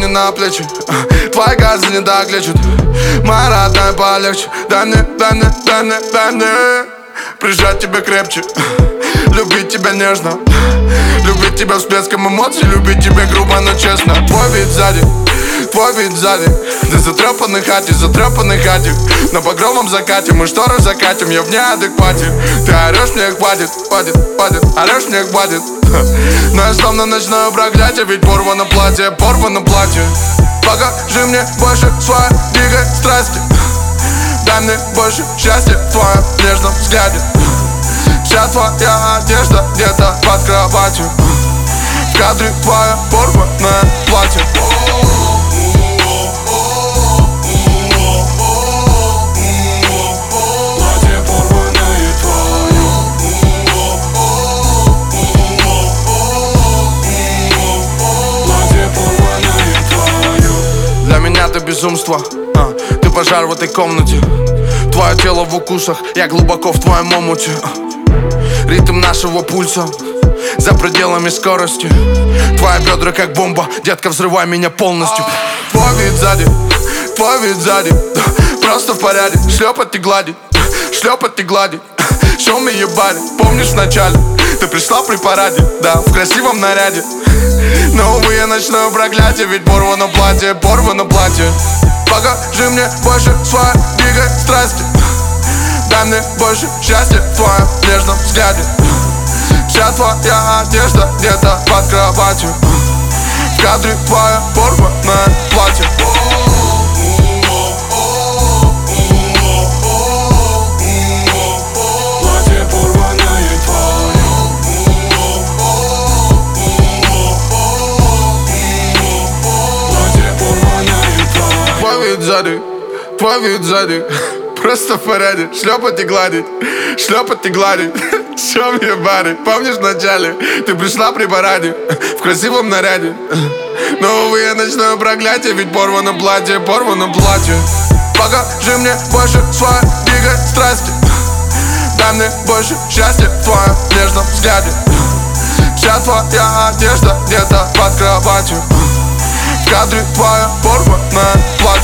мне на плечи, твои газы не так лечат. Моя родная, полегче. Дай мне прижать тебя крепче, любить тебя нежно, любить тебя всплеском эмоций, любить тебя грубо, но честно. Твой вид сзади, ты затрепанный хатик, на багровом закате мы шторы закатим, я в неадеквате. Ты орешь, мне хватит, орешь, мне хватит. Но я словно ночное проклятие, ведь порвано платье. Покажи мне больше своей дикой страсти, дай мне больше счастья в твоем нежном взгляде. Вся твоя одежда где-то под кроватью, в кадре твое порванное платье. Для меня это безумство, ты пожар в этой комнате. Твое тело в укусах, я глубоко в твоем омуте. Ритм нашего пульса за пределами скорости. Твои бедра как бомба, детка, взрывай меня полностью. Твой вид сзади, просто в порядке. Шлепать и гладить, show me your body. Помнишь вначале, ты пришла при параде, да, в красивом наряде. Но, увы, я ночное проклятие, ведь порвано платье. Покажи мне больше своей дикой страсти, дай мне больше счастья в твоем нежном взгляде. Вся твоя одежда где-то под кроватью, в кадре твое порванное платье. Твой вид сзади, просто в порядке. Шлепать и гладить, show me your body. Помнишь вначале, ты пришла при параде, в красивом наряде. Но, увы, я ночное проклятие, ведь порвано платье. Покажи мне больше своей дикой страсти, дай мне больше счастья в твоем нежном взгляде. Вся твоя одежда где-то под кроватью, в кадре твое порванное платье.